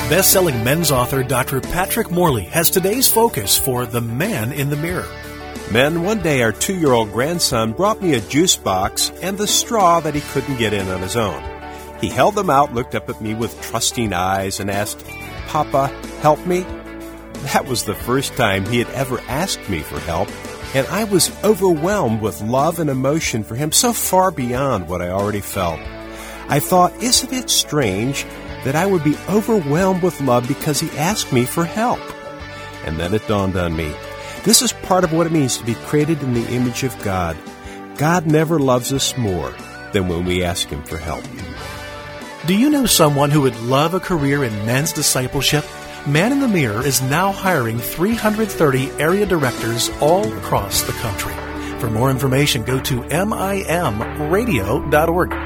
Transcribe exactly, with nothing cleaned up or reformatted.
Best-selling men's author Doctor Patrick Morley has today's focus for The Man in the Mirror. Men, one day our two-year-old grandson brought me a juice box and the straw that he couldn't get in on his own. He held them out, looked up at me with trusting eyes, and asked, "Papa, help me?" That was the first time he had ever asked me for help, and I was overwhelmed with love and emotion for him so far beyond what I already felt. I thought, isn't it strange that I would be overwhelmed with love because he asked me for help? And then it dawned on me. This is part of what it means to be created in the image of God. God never loves us more than when we ask Him for help. Do you know someone who would love a career in men's discipleship? Man in the Mirror is now hiring three hundred thirty area directors all across the country. For more information, go to M I M radio dot org.